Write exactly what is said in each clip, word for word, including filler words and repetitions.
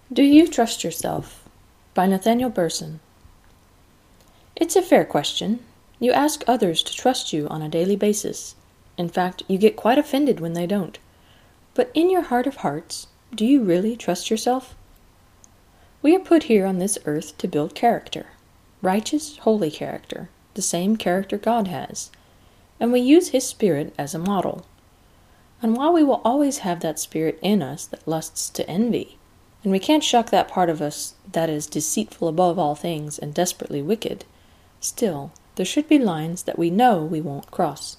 Do You Trust Yourself? By Nathaniel Burson. It's a fair question. You ask others to trust you on a daily basis. In fact, you get quite offended when they don't. But in your heart of hearts, do you really trust yourself? We are put here on this earth to build character. Righteous, holy character, the same character God has. And we use His Spirit as a model. And while we will always have that spirit in us that lusts to envy, and we can't shock that part of us that is deceitful above all things and desperately wicked, still, there should be lines that we know we won't cross.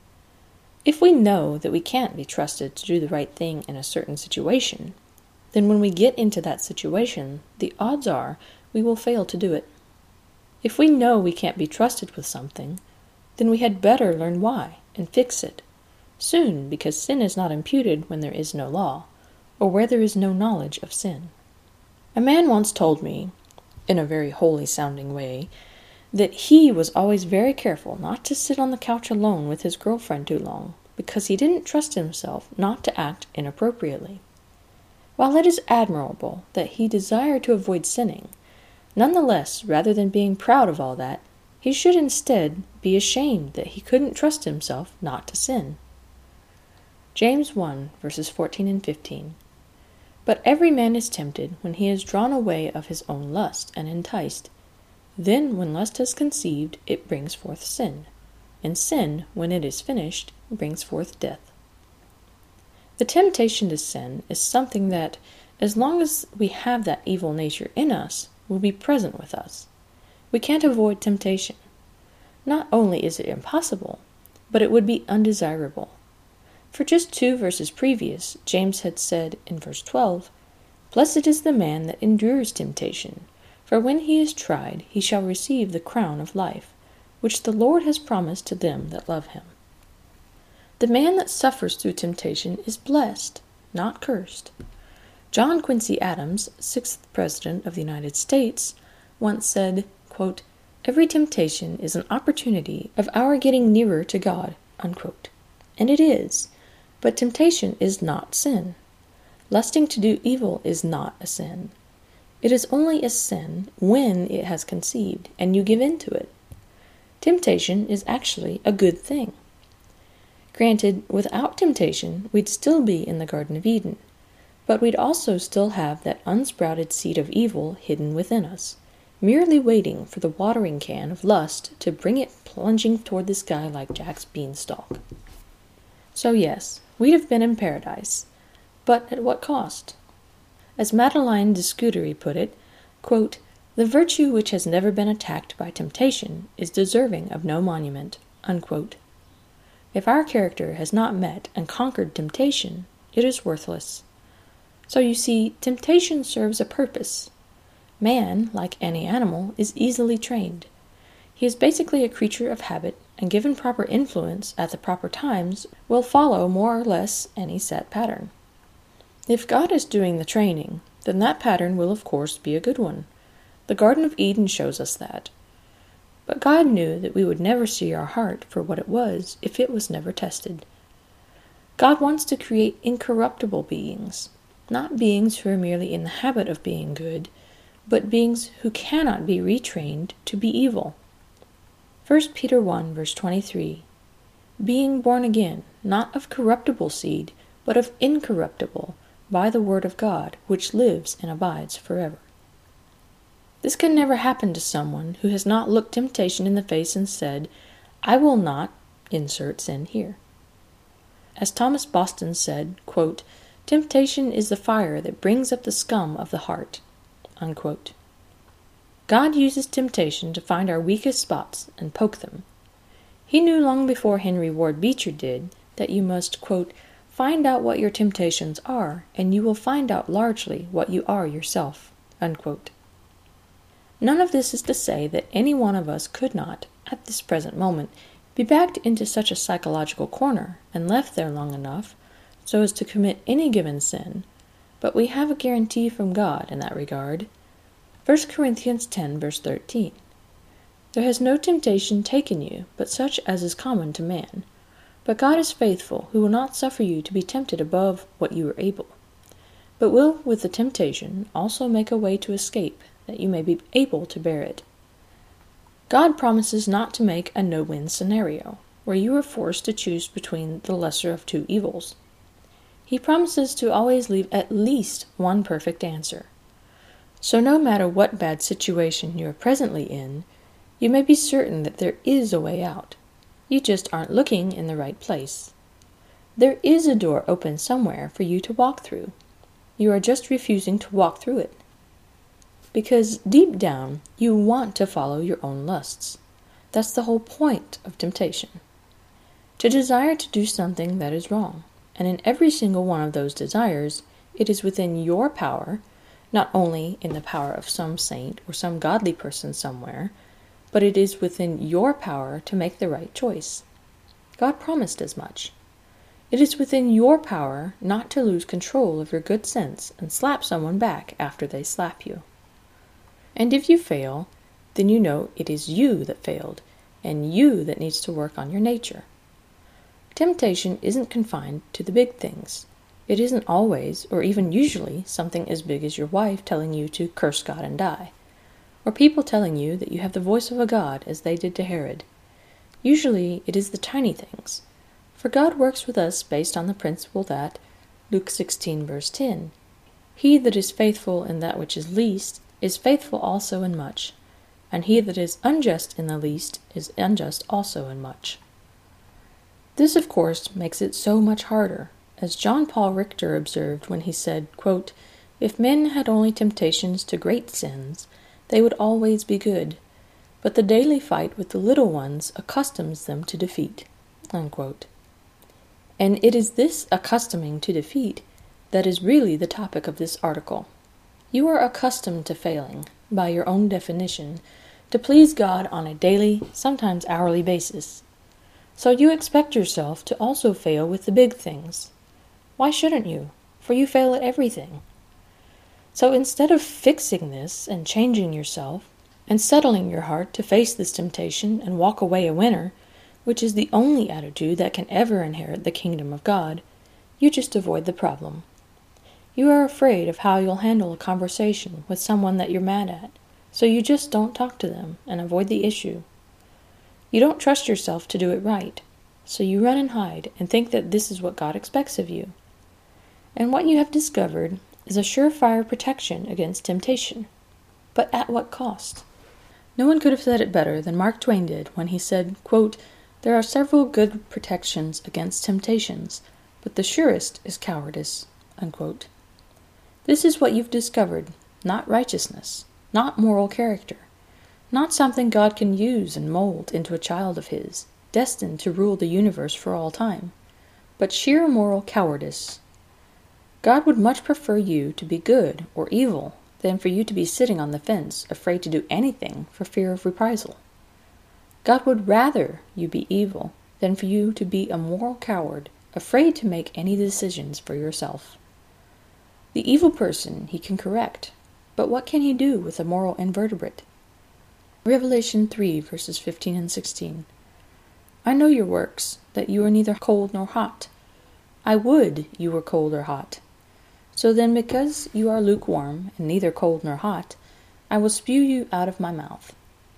If we know that we can't be trusted to do the right thing in a certain situation, then when we get into that situation, the odds are we will fail to do it. If we know we can't be trusted with something, then we had better learn why and fix it, soon, because sin is not imputed when there is no law, or where there is no knowledge of sin. A man once told me, in a very holy-sounding way, that he was always very careful not to sit on the couch alone with his girlfriend too long, because he didn't trust himself not to act inappropriately. While it is admirable that he desired to avoid sinning, nonetheless, rather than being proud of all that, he should instead be ashamed that he couldn't trust himself not to sin. James one, verses fourteen and fifteen. But every man is tempted when he is drawn away of his own lust and enticed. Then, when lust has conceived, it brings forth sin. And sin, when it is finished, brings forth death. The temptation to sin is something that, as long as we have that evil nature in us, will be present with us. We can't avoid temptation. Not only is it impossible, but it would be undesirable. For just two verses previous, James had said in verse twelve, "Blessed is the man that endures temptation, for when he is tried, he shall receive the crown of life, which the Lord has promised to them that love him." The man that suffers through temptation is blessed, not cursed. John Quincy Adams, sixth President of the United States, once said, quote, "Every temptation is an opportunity of our getting nearer to God," unquote. And it is. But temptation is not sin. Lusting to do evil is not a sin. It is only a sin when it has conceived and you give in to it. Temptation is actually a good thing. Granted, without temptation, we'd still be in the Garden of Eden, but we'd also still have that unsprouted seed of evil hidden within us, merely waiting for the watering can of lust to bring it plunging toward the sky like Jack's beanstalk. So yes, we'd have been in paradise, but at what cost? As Madeleine de Scudéry put it, quote, "The virtue which has never been attacked by temptation is deserving of no monument," unquote. If our character has not met and conquered temptation, it is worthless. So you see, temptation serves a purpose. Man, like any animal, is easily trained. He is basically a creature of habit, and given proper influence at the proper times, will follow more or less any set pattern. If God is doing the training, then that pattern will of course be a good one. The Garden of Eden shows us that. But God knew that we would never see our heart for what it was if it was never tested. God wants to create incorruptible beings, not beings who are merely in the habit of being good, but beings who cannot be retrained to be evil. First Peter one, verse twenty-three, "Being born again, not of corruptible seed, but of incorruptible, by the word of God, which lives and abides forever." This can never happen to someone who has not looked temptation in the face and said, "I will not insert sin here." As Thomas Boston said, quote, "Temptation is the fire that brings up the scum of the heart," unquote. God uses temptation to find our weakest spots and poke them. He knew long before Henry Ward Beecher did that you must, quote, "find out what your temptations are, and you will find out largely what you are yourself," unquote. None of this is to say that any one of us could not, at this present moment, be backed into such a psychological corner and left there long enough so as to commit any given sin, but we have a guarantee from God in that regard. First Corinthians ten, verse thirteen. "There has no temptation taken you, but such as is common to man. But God is faithful, who will not suffer you to be tempted above what you are able. but will with the temptation also make a way to escape, that you may be able to bear it. God promises not to make a no-win scenario, where you are forced to choose between the lesser of two evils. He promises to always leave at least one perfect answer. So no matter what bad situation you are presently in, you may be certain that there is a way out. You just aren't looking in the right place. There is a door open somewhere for you to walk through. You are just refusing to walk through it. Because deep down, you want to follow your own lusts. That's the whole point of temptation. To desire to do something that is wrong. And in every single one of those desires, it is within your power, not only in the power of some saint or some godly person somewhere, but it is within your power to make the right choice. God promised as much. It is within your power not to lose control of your good sense and slap someone back after they slap you. And if you fail, then you know it is you that failed, and you that needs to work on your nature. Temptation isn't confined to the big things. It isn't always, or even usually, something as big as your wife telling you to curse God and die, or people telling you that you have the voice of a god as they did to Herod. Usually it is the tiny things, for God works with us based on the principle that, Luke sixteen verse ten, he that is faithful in that which is least is faithful also in much, and he that is unjust in the least is unjust also in much. This, of course, makes it so much harder, as John Paul Richter observed when he said, quote, "If men had only temptations to great sins, they would always be good, but the daily fight with the little ones accustoms them to defeat." Unquote. And it is this accustoming to defeat that is really the topic of this article. You are accustomed to failing, by your own definition, to please God on a daily, sometimes hourly basis. So you expect yourself to also fail with the big things. Why shouldn't you? For you fail at everything. So instead of fixing this and changing yourself, and settling your heart to face this temptation and walk away a winner, which is the only attitude that can ever inherit the kingdom of God, you just avoid the problem. You are afraid of how you'll handle a conversation with someone that you're mad at, so you just don't talk to them and avoid the issue. You don't trust yourself to do it right, so you run and hide and think that this is what God expects of you. And what you have discovered is a surefire protection against temptation. But at what cost? No one could have said it better than Mark Twain did when he said, quote, "There are several good protections against temptations, but the surest is cowardice." Unquote. This is what you've discovered, not righteousness, not moral character, not something God can use and mold into a child of His, destined to rule the universe for all time, but sheer moral cowardice. God would much prefer you to be good or evil than for you to be sitting on the fence, afraid to do anything for fear of reprisal. God would rather you be evil than for you to be a moral coward, afraid to make any decisions for yourself. The evil person He can correct, but what can He do with a moral invertebrate? Revelation three, verses fifteen and sixteen. "I know your works, that you are neither cold nor hot. I would you were cold or hot. So then, because you are lukewarm, and neither cold nor hot, I will spew you out of my mouth."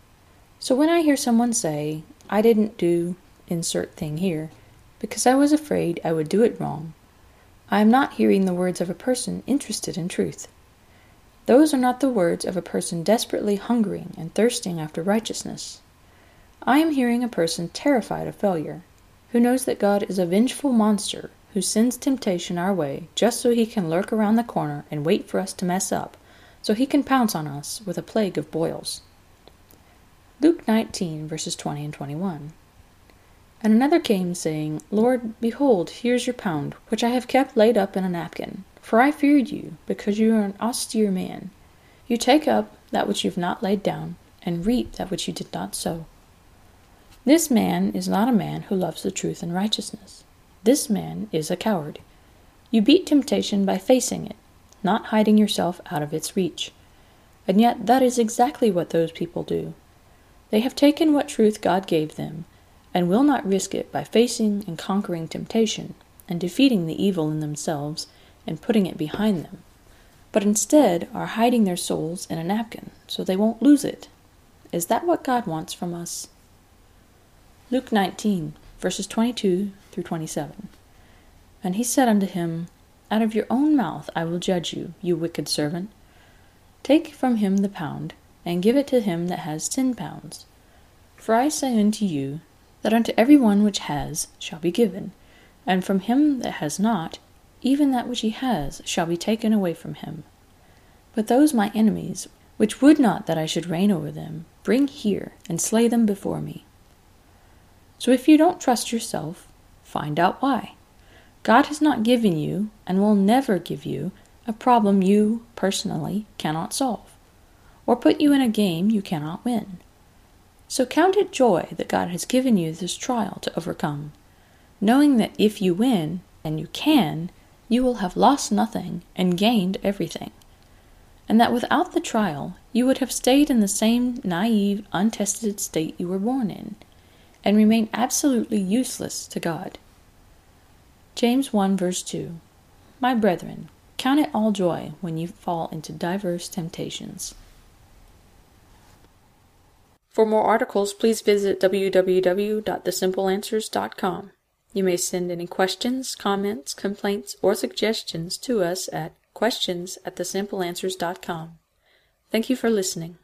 So when I hear someone say, "I didn't do," insert thing here, "because I was afraid I would do it wrong," I am not hearing the words of a person interested in truth. Those are not the words of a person desperately hungering and thirsting after righteousness. I am hearing a person terrified of failure, who knows that God is a vengeful monster who sends temptation our way just so He can lurk around the corner and wait for us to mess up, so He can pounce on us with a plague of boils. Luke nineteen, verses twenty and twenty-one. "And another came, saying, Lord, behold, here's your pound, which I have kept laid up in a napkin. For I feared you, because you are an austere man. You take up that which you have not laid down, and reap that which you did not sow." This man is not a man who loves the truth and righteousness. This man is a coward. You beat temptation by facing it, not hiding yourself out of its reach. And yet that is exactly what those people do. They have taken what truth God gave them, and will not risk it by facing and conquering temptation, and defeating the evil in themselves, and putting it behind them, but instead are hiding their souls in a napkin so they won't lose it. Is that what God wants from us? Luke nineteen, verses twenty-two through twenty-seven. And he said unto him, Out of your own mouth I will judge you, you wicked servant. Take from him the pound, and give it to him that has ten pounds. For I say unto you, that unto every one which has shall be given, and from him that has not, even that which he has shall be taken away from him. But those my enemies, which would not that I should reign over them, bring here, and slay them before me. So if you don't trust yourself, find out why. God has not given you, and will never give you, a problem you, personally, cannot solve, or put you in a game you cannot win. So count it joy that God has given you this trial to overcome, knowing that if you win, and you can, you will have lost nothing and gained everything, and that without the trial you would have stayed in the same naive, untested state you were born in, and remain absolutely useless to God. James one verse two. My brethren, count it all joy when you fall into diverse temptations. For more articles, please visit w w w dot the simple answers dot com. You may send any questions, comments, complaints, or suggestions to us at questions at the simple answers dot com. Thank you for listening.